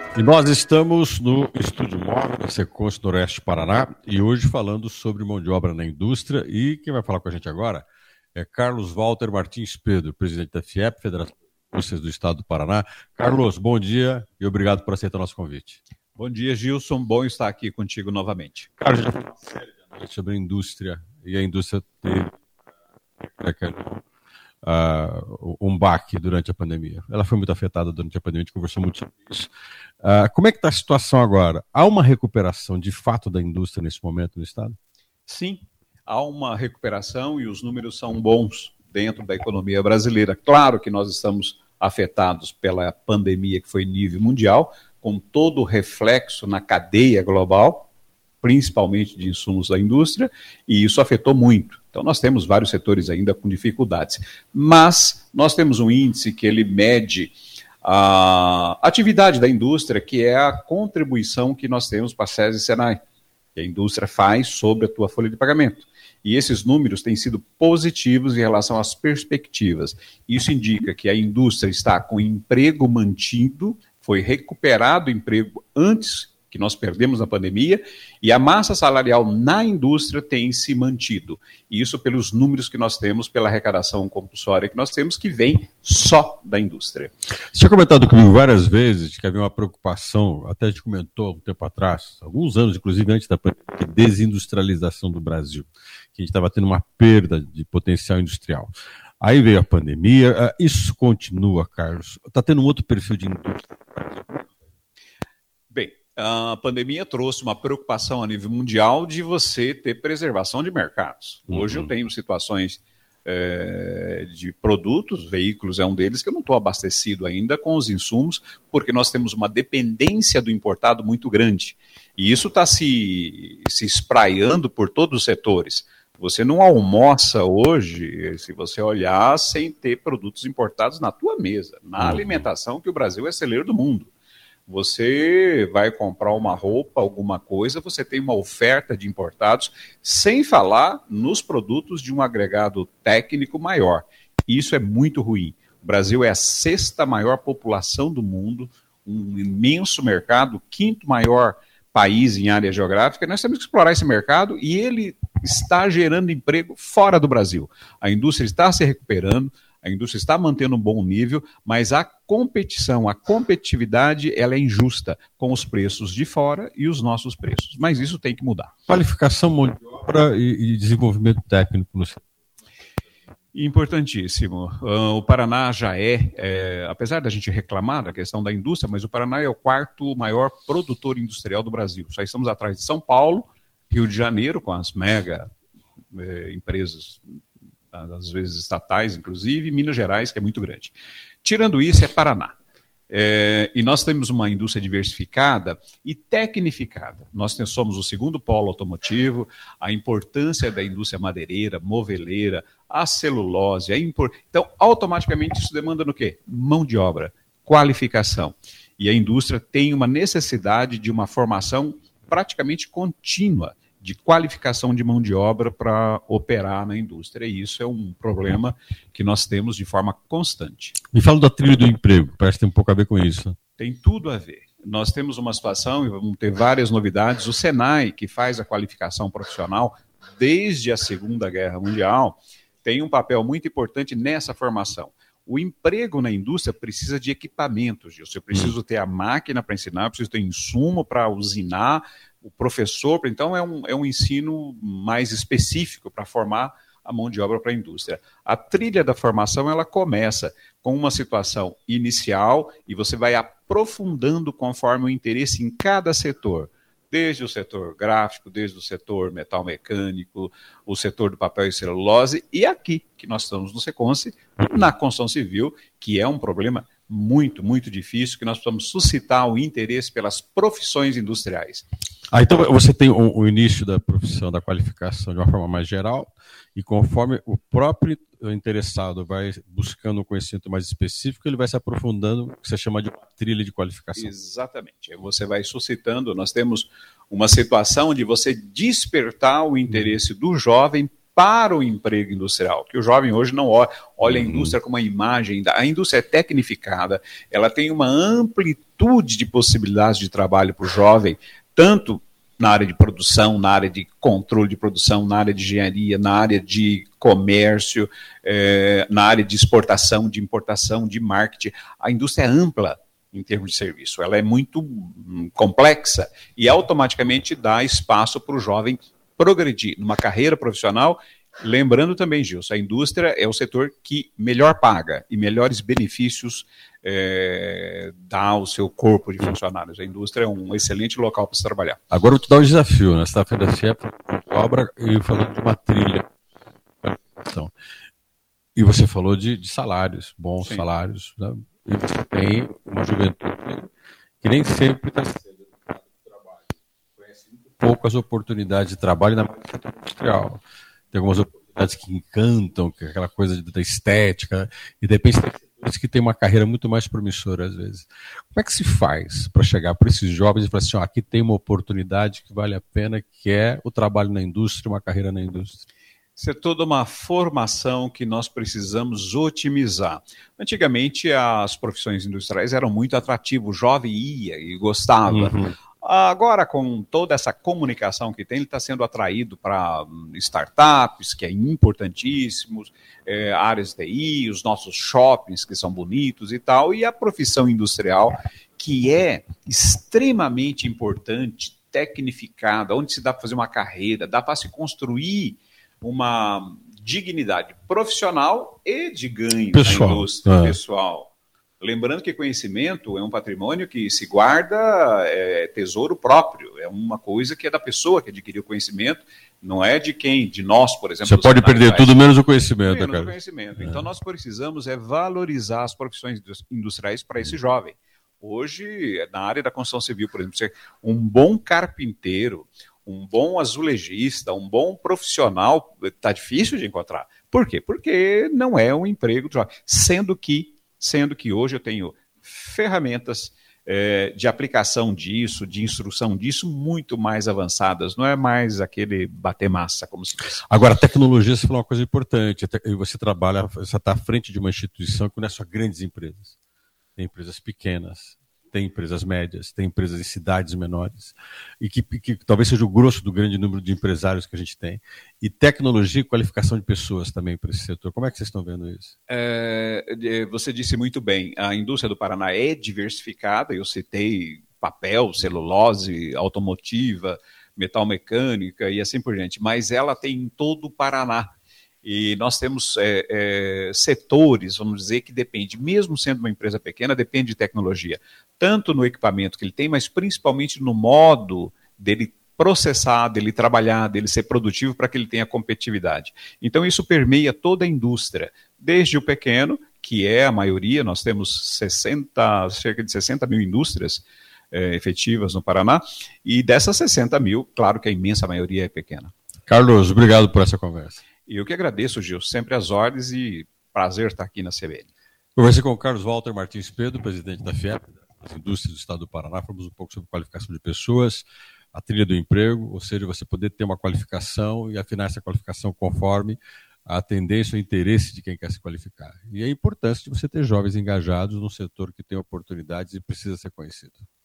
E nós estamos no Estúdio Móvel, da Seconce Noroeste Paraná, e hoje falando sobre mão de obra na indústria. E quem vai falar com a gente agora é Carlos Walter Martins Pedro, presidente da FIEP, Federação de Indústrias do Estado do Paraná. Carlos, bom dia e obrigado por aceitar o nosso convite. Bom dia, Gilson. Bom estar aqui contigo novamente. Carlos, já foi uma série de análises sobre a indústria, e a indústria teve um baque durante a pandemia. Ela foi muito afetada durante a pandemia, a gente conversou muito sobre isso. Como é que está a situação agora? Há uma recuperação de fato da indústria nesse momento no Estado? Sim, há uma recuperação e os números são bons dentro da economia brasileira. Claro que nós estamos afetados pela pandemia que foi em nível mundial, com todo o reflexo na cadeia global, principalmente de insumos da indústria, e isso afetou muito. Então, nós temos vários setores ainda com dificuldades. Mas nós temos um índice que ele mede a atividade da indústria, que é a contribuição que nós temos para a SES e Senai, que a indústria faz sobre a tua folha de pagamento. E esses números têm sido positivos em relação às perspectivas. Isso indica que a indústria está com emprego mantido, foi recuperado o emprego antes que nós perdemos na pandemia, e a massa salarial na indústria tem se mantido. E isso pelos números que nós temos, pela arrecadação compulsória que nós temos, que vem só da indústria. Você tinha comentado comigo várias vezes que havia uma preocupação, até a gente comentou um tempo atrás, alguns anos, inclusive antes da pandemia, desindustrialização do Brasil, que a gente estava tendo uma perda de potencial industrial. Aí veio a pandemia, isso continua, Carlos? Está tendo um outro perfil de indústria no Brasil? Bem, a pandemia trouxe uma preocupação a nível mundial de você ter preservação de mercados. Hoje eu tenho situações de produtos, veículos é um deles, que eu não estou abastecido ainda com os insumos, porque nós temos uma dependência do importado muito grande. E isso está se espraiando por todos os setores. Você não almoça hoje, se você olhar, sem ter produtos importados na tua mesa, na alimentação, que o Brasil é celeiro do mundo. Você vai comprar uma roupa, alguma coisa, você tem uma oferta de importados, sem falar nos produtos de um agregado técnico maior. Isso é muito ruim. O Brasil é a 6ª maior população do mundo, um imenso mercado, 5º maior país em área geográfica. Nós temos que explorar esse mercado e ele está gerando emprego fora do Brasil. A indústria está se recuperando, a indústria está mantendo um bom nível, mas a competição, a competitividade, ela é injusta com os preços de fora e os nossos preços. Mas isso tem que mudar. Qualificação, mão de obra e desenvolvimento técnico no setor. Importantíssimo. O Paraná já apesar da gente reclamar da questão da indústria, mas o Paraná é o 4º maior produtor industrial do Brasil. Só estamos atrás de São Paulo, Rio de Janeiro, com as mega empresas, às vezes estatais, inclusive, e Minas Gerais, que é muito grande. Tirando isso, é Paraná. E nós temos uma indústria diversificada e tecnificada. Nós somos o 2º polo automotivo, a importância da indústria madeireira, moveleira, a celulose. Então, automaticamente, isso demanda no quê? Mão de obra, qualificação. E a indústria tem uma necessidade de uma formação praticamente contínua de qualificação de mão de obra para operar na indústria. E isso é um problema que nós temos de forma constante. Me fala da trilha do emprego, parece que tem um pouco a ver com isso. Tem tudo a ver. Nós temos uma situação, e vamos ter várias novidades, o Senai, que faz a qualificação profissional desde a Segunda Guerra Mundial, tem um papel muito importante nessa formação. O emprego na indústria precisa de equipamentos, Gilson. Eu preciso ter a máquina para ensinar, eu preciso ter insumo para usinar, o professor, então é um ensino mais específico para formar a mão de obra para a indústria. A trilha da formação, ela começa com uma situação inicial e você vai aprofundando conforme o interesse em cada setor, desde o setor gráfico, desde o setor metal mecânico, o setor do papel e celulose, e aqui, que nós estamos no Seconce, na construção civil, que é um problema muito, muito difícil, que nós precisamos suscitar o interesse pelas profissões industriais. Então você tem o início da profissão, da qualificação de uma forma mais geral, e conforme o próprio interessado vai buscando um conhecimento mais específico, ele vai se aprofundando, o que você chama de uma trilha de qualificação. Exatamente. Você vai suscitando, nós temos uma situação de você despertar o interesse do jovem para o emprego industrial, que o jovem hoje não olha a indústria como uma imagem, a indústria é tecnificada, ela tem uma amplitude de possibilidades de trabalho para o jovem, tanto na área de produção, na área de controle de produção, na área de engenharia, na área de comércio, na área de exportação, de importação, de marketing. A indústria é ampla em termos de serviço, ela é muito complexa e automaticamente dá espaço para o jovem progredir numa carreira profissional. Lembrando também, Gilson, a indústria é o setor que melhor paga e melhores benefícios dá ao seu corpo de funcionários. A indústria é um excelente local para se trabalhar. Agora eu vou te dar um desafio, né? Você está fazendo a FIEP, obra e falando de uma trilha. E você falou de salários, bons Sim. salários, né? E você tem uma juventude que nem sempre está sendo educada no trabalho, conhece muito pouco as oportunidades de trabalho na área industrial. Tem algumas oportunidades que encantam, que é aquela coisa da estética, e de repente tem setores que tem uma carreira muito mais promissora às vezes. Como é que se faz para chegar para esses jovens e falar assim, aqui tem uma oportunidade que vale a pena, que é o trabalho na indústria, uma carreira na indústria? Isso é toda uma formação que nós precisamos otimizar. Antigamente, as profissões industriais eram muito atrativas, o jovem ia e gostava. Uhum. Agora, com toda essa comunicação que tem, ele está sendo atraído para startups, que é importantíssimo, áreas de TI, os nossos shoppings, que são bonitos e tal, e a profissão industrial, que é extremamente importante, tecnificada, onde se dá para fazer uma carreira, dá para se construir uma dignidade profissional e de ganho pessoal, na indústria pessoal. Lembrando que conhecimento é um patrimônio que se guarda, é tesouro próprio, é uma coisa que é da pessoa que adquiriu o conhecimento, não é de quem, de nós, por exemplo. Você pode perder tudo menos o conhecimento. Menos o conhecimento. Então nós precisamos valorizar as profissões industriais para esse jovem. Hoje, na área da construção civil, por exemplo, um bom carpinteiro, um bom azulejista, um bom profissional, está difícil de encontrar. Por quê? Porque não é um emprego de jovem. Sendo que hoje eu tenho ferramentas de aplicação disso, de instrução disso, muito mais avançadas. Não é mais aquele bater massa, como se diz. Agora, a tecnologia, você falou uma coisa importante. Você está à frente de uma instituição que não é só grandes empresas. Tem empresas pequenas, tem empresas médias, tem empresas em cidades menores, e que talvez seja o grosso do grande número de empresários que a gente tem. E tecnologia e qualificação de pessoas também para esse setor. Como é que vocês estão vendo isso? Você disse muito bem, a indústria do Paraná é diversificada, eu citei papel, celulose, automotiva, metal mecânica e assim por diante, mas ela tem em todo o Paraná. E nós temos setores, vamos dizer, que depende, mesmo sendo uma empresa pequena, depende de tecnologia. Tanto no equipamento que ele tem, mas principalmente no modo dele processar, dele trabalhar, dele ser produtivo para que ele tenha competitividade. Então isso permeia toda a indústria, desde o pequeno, que é a maioria, nós temos cerca de 60 mil indústrias efetivas no Paraná, e dessas 60 mil, claro que a imensa maioria é pequena. Carlos, obrigado por essa conversa. Eu que agradeço, Gil, sempre às ordens e prazer estar aqui na CBN. Conversei com o Carlos Walter Martins Pedro, presidente da FIEP, das indústrias do Estado do Paraná. Falamos um pouco sobre qualificação de pessoas, a trilha do emprego, ou seja, você poder ter uma qualificação e afinar essa qualificação conforme a tendência ou interesse de quem quer se qualificar. E a importância de você ter jovens engajados num setor que tem oportunidades e precisa ser conhecido.